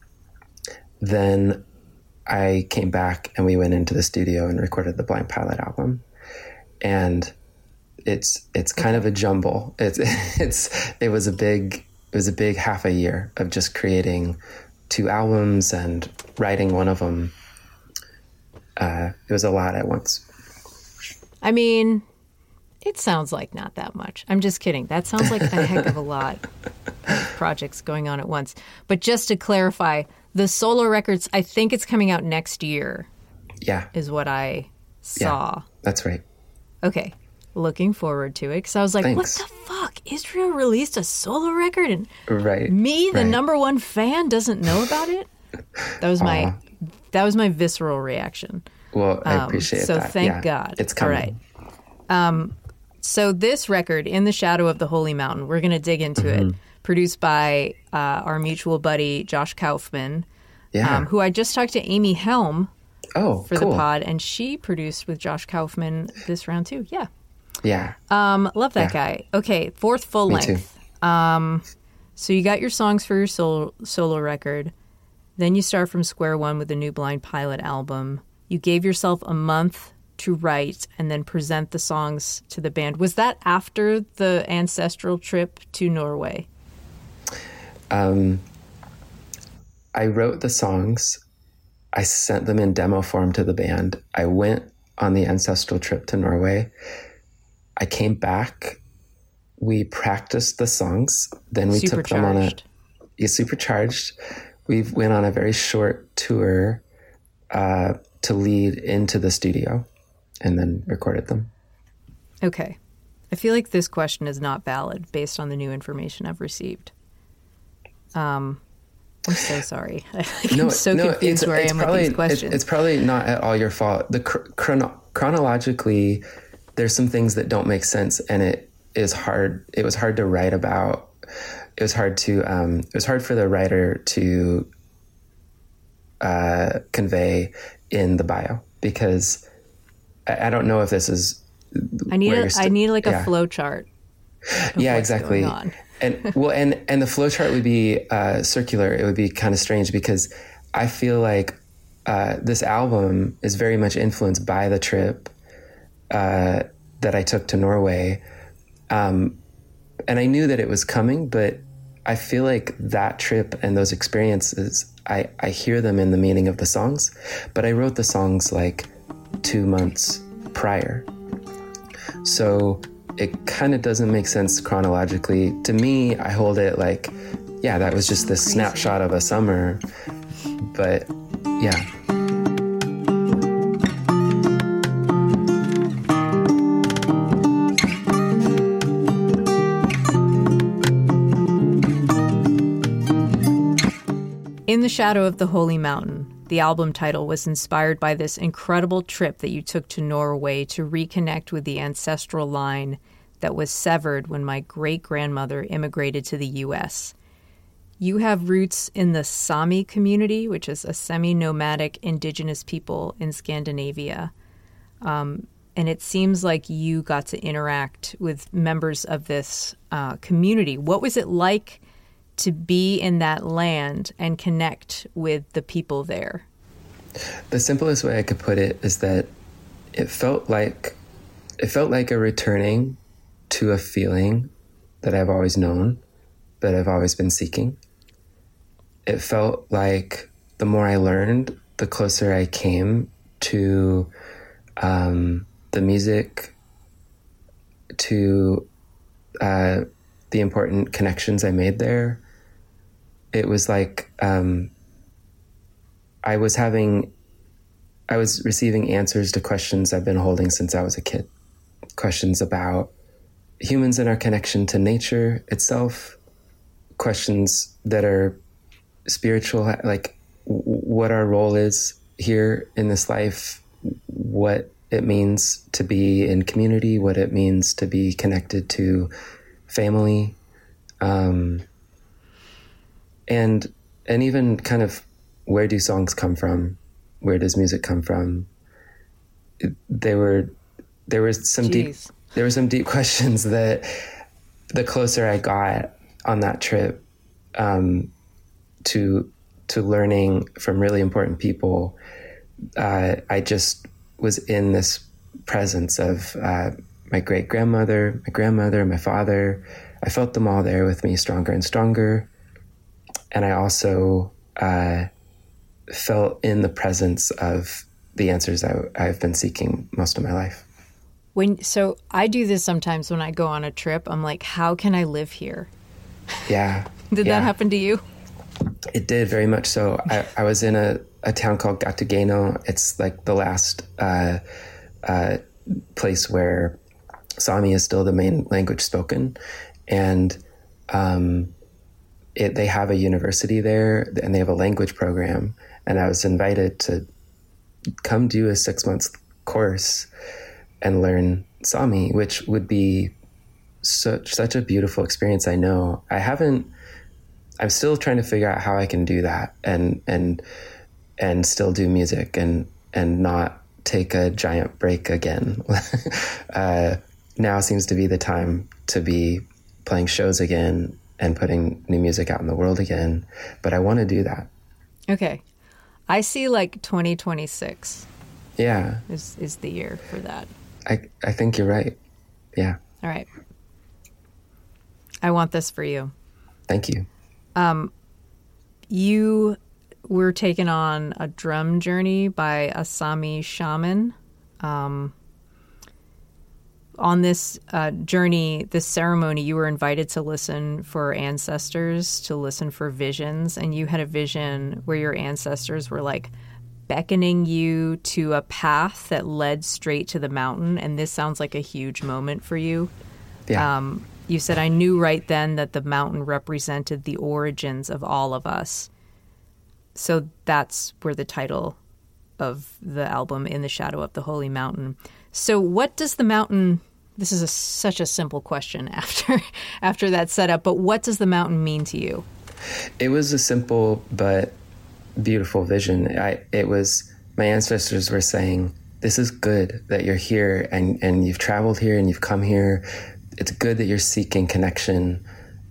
Then I came back and we went into the studio and recorded the Blind Pilot album. And it's kind of a jumble. It was a big half a year of just creating 2 albums and writing one of them. It was a lot at once. I mean, it sounds like not that much. I'm just kidding. That sounds like a heck of a lot of projects going on at once. But just to clarify, the solo records, I think it's coming out next year. Yeah. Is what I saw. Yeah, that's right. Okay. Looking forward to it. Because I was like, Thanks. What the fuck? Israel released a solo record and right. me, the right. number one fan, doesn't know about it? That was my visceral reaction. Well, I appreciate that. So thank God. It's coming. All right. So this record, In the Shadow of the Holy Mountain, we're going to dig into it. Produced by our mutual buddy, Josh Kaufman, who I just talked to Amy Helm for the pod, and she produced with Josh Kaufman this round too. Yeah. Yeah. Love that guy. Okay, 4th full length. So you got your songs for your solo record. Then you start from square one with the new Blind Pilot album. You gave yourself a month to write and then present the songs to the band. Was that after the ancestral trip to Norway? I wrote the songs. I sent them in demo form to the band. I went on the ancestral trip to Norway. I came back. We practiced the songs. Then we took them on supercharged. We went on a very short tour to lead into the studio and then recorded them. Okay. I feel like this question is not valid based on the new information I've received. I'm so sorry. I'm so confused where I am with these questions. It's probably not at all your fault. The chronologically, there's some things that don't make sense, and it is hard. It was hard to write about. It was hard for the writer to convey in the bio, because I don't know if this is. I need like a flow chart. Yeah, exactly. And the flow chart would be circular. It would be kind of strange because I feel like this album is very much influenced by the trip that I took to Norway. And I knew that it was coming, but I feel like that trip and those experiences, I hear them in the meaning of the songs, but I wrote the songs like 2 months prior. So it kind of doesn't make sense chronologically. To me, I hold it like, yeah, that was just this snapshot of a summer. But yeah. In the Shadow of the Holy Mountain, the album title was inspired by this incredible trip that you took to Norway to reconnect with the ancestral line that was severed when my great-grandmother immigrated to the U.S. You have roots in the Sami community, which is a semi-nomadic indigenous people in Scandinavia. And it seems like you got to interact with members of this community. What was it like to be in that land and connect with the people there? The simplest way I could put it is that it felt like a returning to a feeling that I've always known, that I've always been seeking. It felt like the more I learned, the closer I came to the music, to the important connections I made there. It was like I was receiving answers to questions I've been holding since I was a kid. Questions about humans and our connection to nature itself. Questions that are spiritual, like what our role is here in this life, what it means to be in community, what it means to be connected to family. And even kind of, where do songs come from? Where does music come from? There were some deep questions that the closer I got on that trip to learning from really important people, I just was in this presence of my great-grandmother, my grandmother, my father. I felt them all there with me, stronger and stronger. And I also felt in the presence of the answers I've been seeking most of my life. So I do this sometimes when I go on a trip. I'm like, how can I live here? Yeah. Did that happen to you? It did, very much so. I was in a town called Gattegeno. It's like the last place where Sami is still the main language spoken. And they have a university there, and they have a language program. And I was invited to come do a 6-month course and learn Sami, which would be such a beautiful experience. I know I'm still trying to figure out how I can do that and still do music and not take a giant break again. Now seems to be the time to be playing shows again and putting new music out in the world again. But I want to do that. Okay. I see like 2026. Yeah. Is the year for that. I think you're right. Yeah. All right. I want this for you. Thank you. You were taken on a drum journey by a Sami shaman. On this journey, this ceremony, you were invited to listen for ancestors, to listen for visions, and you had a vision where your ancestors were like beckoning you to a path that led straight to the mountain, and this sounds like a huge moment for you. Yeah. You said, I knew right then that the mountain represented the origins of all of us. So that's where the title of the album, In the Shadow of the Holy Mountain. So what does the mountain, this is such a simple question after that setup, but what does the mountain mean to you? It was a simple but beautiful vision. My ancestors were saying, this is good that you're here and you've traveled here and you've come here. It's good that you're seeking connection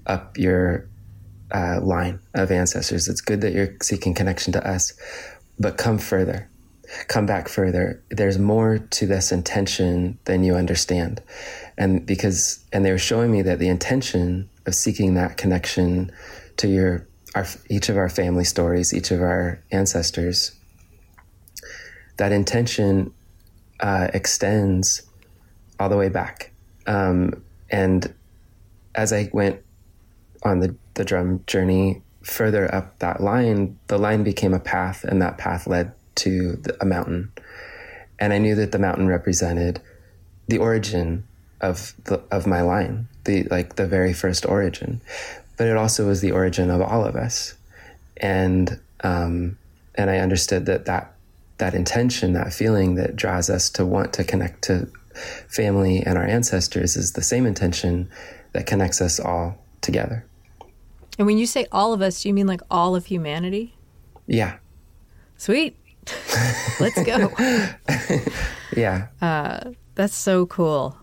up your line of ancestors. It's good that you're seeking connection to us, but come further. Come back further. There's more to this intention than you understand. And they were showing me that the intention of seeking that connection to each of our family stories, each of our ancestors, that intention extends all the way back. And as I went on the drum journey further up that line, the line became a path, and that path led to a mountain. And I knew that the mountain represented the origin of my line, the very first origin, but it also was the origin of all of us. And I understood that intention, that feeling that draws us to want to connect to family and our ancestors is the same intention that connects us all together. And when you say all of us, do you mean like all of humanity? Yeah. Sweet. Let's go. Yeah. That's so cool.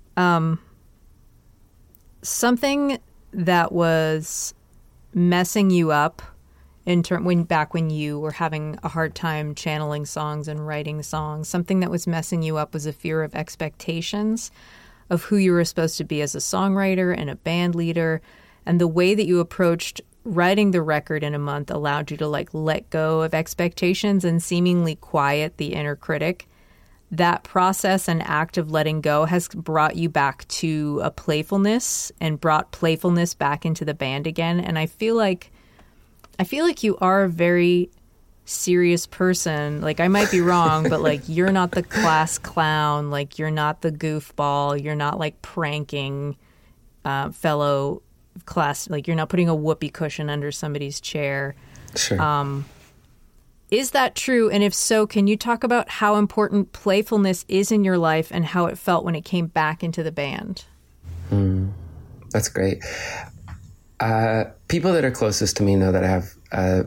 Something that was messing you up when you were having a hard time channeling songs and writing songs, something that was messing you up was a fear of expectations of who you were supposed to be as a songwriter and a band leader. And the way that you approached writing the record in a month allowed you to let go of expectations and seemingly quiet the inner critic. That process and act of letting go has brought you back to a playfulness and brought playfulness back into the band again. And I feel like you are a very serious person. I might be wrong, but you're not the class clown. You're not the goofball. You're not pranking fellow class. You're not putting a whoopee cushion under somebody's chair. Sure. Is that true? And if so, can you talk about how important playfulness is in your life and how it felt when it came back into the band? That's great. People that are closest to me know that I have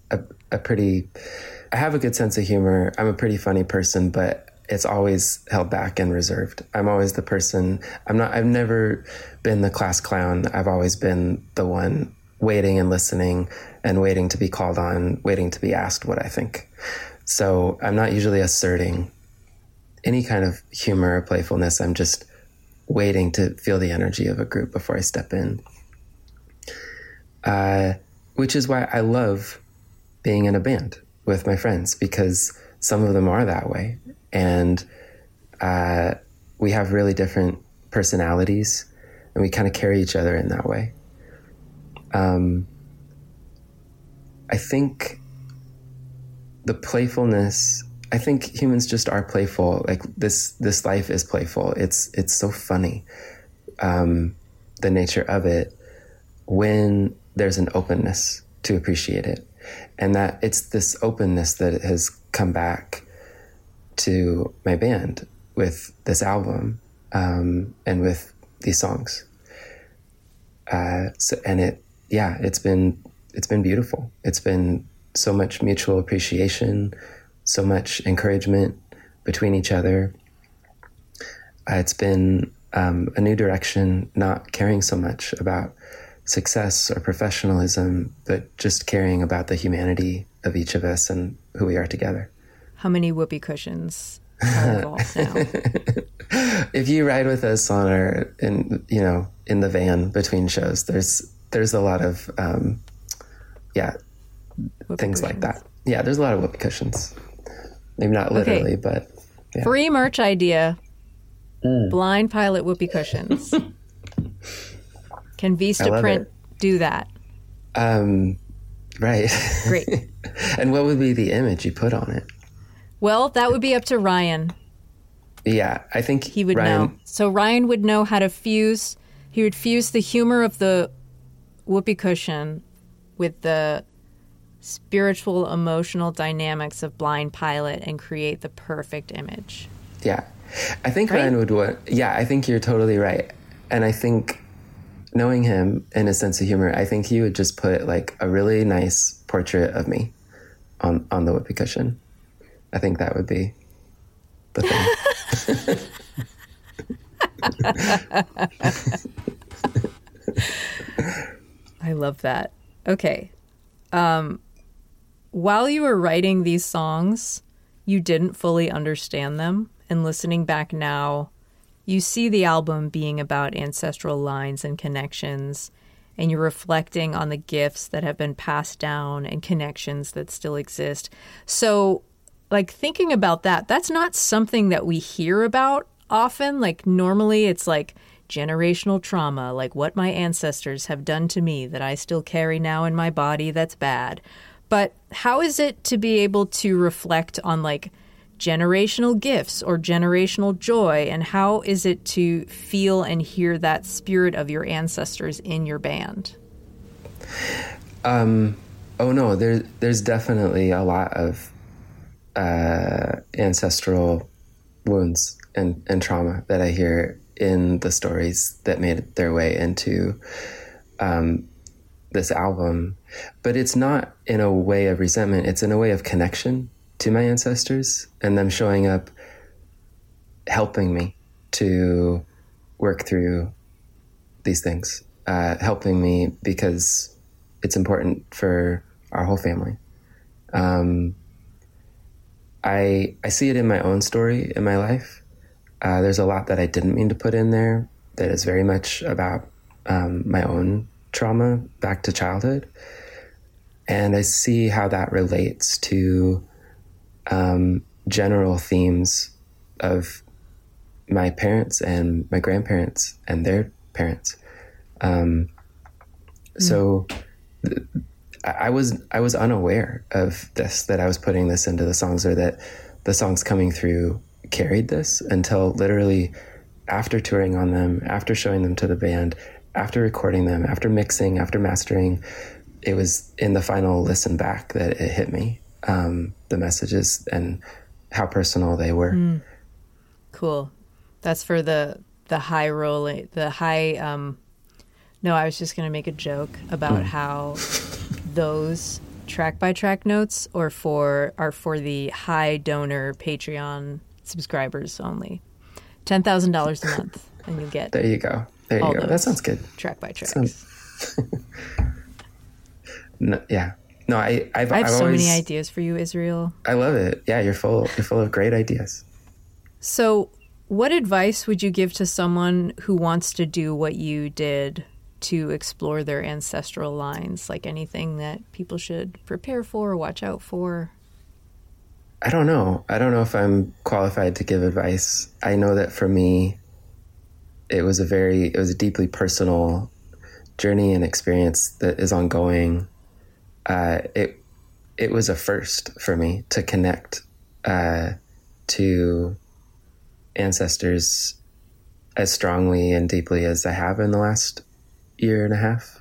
I have a good sense of humor. I'm a pretty funny person, but it's always held back and reserved. I'm always the person. I've never been the class clown. I've always been the one waiting and listening and waiting to be called on, waiting to be asked what I think. So I'm not usually asserting any kind of humor or playfulness. I'm just waiting to feel the energy of a group before I step in. Which is why I love being in a band with my friends, because some of them are that way. And we have really different personalities, and we kind of carry each other in that way. I think the playfulness, I think humans just are playful. This life is playful. It's so funny, the nature of it, when there's an openness to appreciate it. And that it's this openness that has come back to my band with this album, and with these songs. It's been beautiful. It's been so much mutual appreciation, so much encouragement between each other. It's been a new direction, not caring so much about success or professionalism, but just caring about the humanity of each of us and who we are together. How many whoopee cushions are involved now? If you ride with us in the van between shows, there's a lot of things like that. Yeah, there's a lot of whoopee cushions. Maybe not literally, but yeah. Free merch idea. Blind Pilot whoopee cushions. Can Vistaprint do that? Right. Great. And what would be the image you put on it? Well, that would be up to Ryan. Yeah, I think he would know. So Ryan would know how to fuse. He would fuse the humor of the whoopee cushion with the spiritual, emotional dynamics of Blind Pilot and create the perfect image. Yeah. I think Ryan would want... Yeah, I think you're totally right. And I think, knowing him and his sense of humor, I think he would just put a really nice portrait of me on the whoopee cushion. I think that would be the thing. I love that. Okay. While you were writing these songs, you didn't fully understand them. And listening back now, you see the album being about ancestral lines and connections, and you're reflecting on the gifts that have been passed down and connections that still exist. So, like, thinking about that, that's not something that we hear about often. Like, normally it's like generational trauma, like what my ancestors have done to me that I still carry now in my body that's bad. But how is it to be able to reflect on, like, generational gifts or generational joy, and how is it to feel and hear that spirit of your ancestors in your band? Oh no, there's definitely a lot of ancestral wounds and trauma that I hear in the stories that made their way into this album. But it's not in a way of resentment, it's in a way of connection to my ancestors and them showing up, helping me to work through these things, helping me because it's important for our whole family. I see it in my own story in my life. There's a lot that I didn't mean to put in there that is very much about my own trauma back to childhood. And I see how that relates to general themes of my parents and my grandparents and their parents. So I was unaware of this, that I was putting this into the songs, or that the songs coming through carried this, until literally after touring on them, after showing them to the band, after recording them, after mixing, after mastering. It was in the final listen back that it hit me, the messages and how personal they were. Cool. That's for the high rolling, the high, no, I was just going to make a joke about how those track by track notes are for the high donor Patreon subscribers only. $10,000 a month, and you get. There you go. There you go. That sounds good. Track by track. No, yeah. No, I have so always, many ideas for you, Israel. I love it. Yeah, you're full of great ideas. So, what advice would you give to someone who wants to do what you did to explore their ancestral lines? Like, anything that people should prepare for or watch out for? I don't know. I don't know if I'm qualified to give advice. I know that for me, it was a deeply personal journey and experience that is ongoing. It was a first for me to connect to ancestors as strongly and deeply as I have in the last year and a half.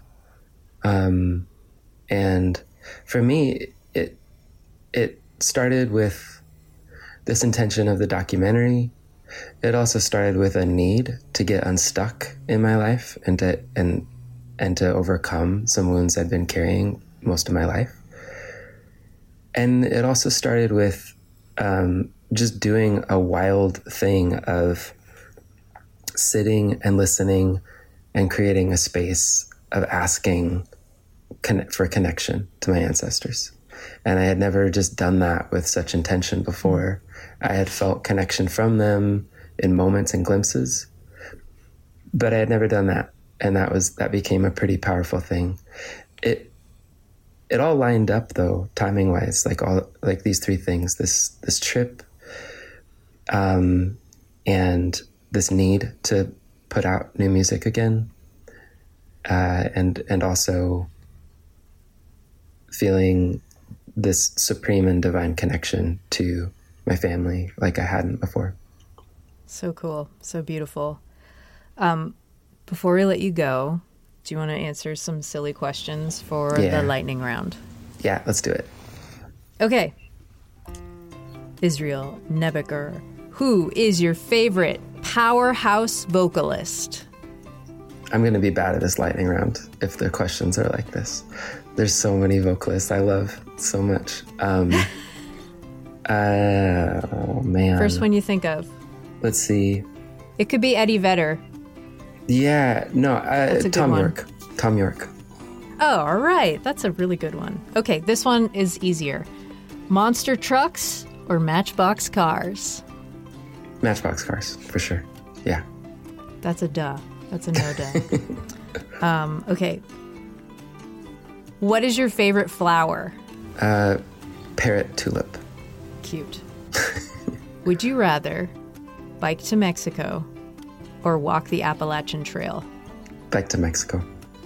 And for me, it started with this intention of the documentary. It also started with a need to get unstuck in my life and to overcome some wounds I'd been carrying most of my life. And it also started with just doing a wild thing of sitting and listening and creating a space of asking for connection to my ancestors. And I had never just done that with such intention before. I had felt connection from them in moments and glimpses, but I had never done that. And that became a pretty powerful thing. It all lined up though, timing wise, like these three things, this trip, and this need to put out new music again, and also feeling this supreme and divine connection to my family like I hadn't before. So cool. So beautiful. Before we let you go, do you want to answer some silly questions for the lightning round? Yeah, let's do it. Okay. Israel Nebeker, who is your favorite powerhouse vocalist? I'm going to be bad at this lightning round if the questions are like this. There's so many vocalists I love so much. Oh, man. First one you think of. Let's see. It could be Eddie Vedder. Yeah, no, That's a good Tom one. York. Tom York. Oh, all right. That's a really good one. Okay, this one is easier. Monster trucks or Matchbox cars? Matchbox cars, for sure. Yeah. That's a duh. That's a no duh. Okay. What is your favorite flower? Parrot tulip. Cute. Would you rather bike to Mexico or walk the Appalachian Trail? Bike to Mexico.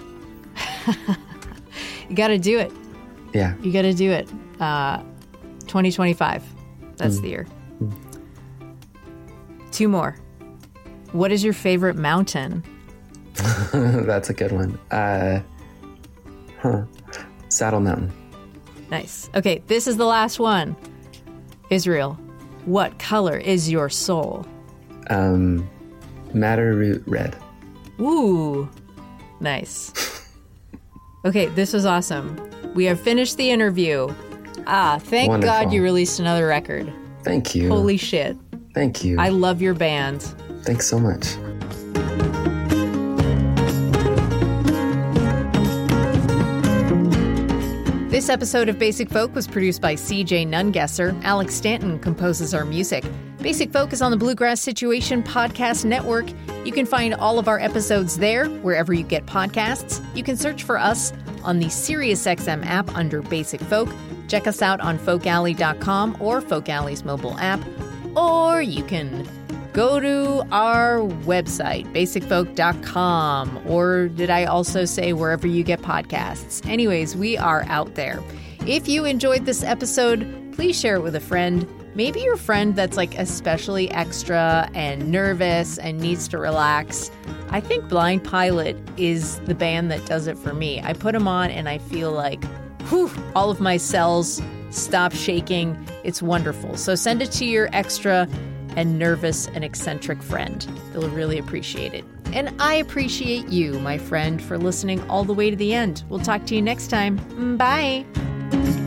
You got to do it. Yeah. You got to do it. 2025. That's the year. 2 more. What is your favorite mountain? That's a good one. Saddle Mountain. Nice. Okay, this is the last one. Israel, what color is your soul? Madder root red. Ooh, nice. Okay, this was awesome. We have finished the interview. Thank Wonderful. God you released another record. Thank you. Holy shit. Thank you. I love your band. Thanks so much. This episode of Basic Folk was produced by CJ Nungesser. Alex Stanton composes our music. Basic Folk is on the Bluegrass Situation Podcast Network. You can find all of our episodes there, wherever you get podcasts. You can search for us on the SiriusXM app under Basic Folk. Check us out on folkalley.com or Folk Alley's mobile app. Or you can go to our website, basicfolk.com. Or did I also say wherever you get podcasts? Anyways, we are out there. If you enjoyed this episode, please share it with a friend. Maybe your friend that's like especially extra and nervous and needs to relax. I think Blind Pilot is the band that does it for me. I put them on and I feel like, whew, all of my cells stop shaking. It's wonderful. So send it to your extra and nervous and eccentric friend. They'll really appreciate it. And I appreciate you, my friend, for listening all the way to the end. We'll talk to you next time. Bye.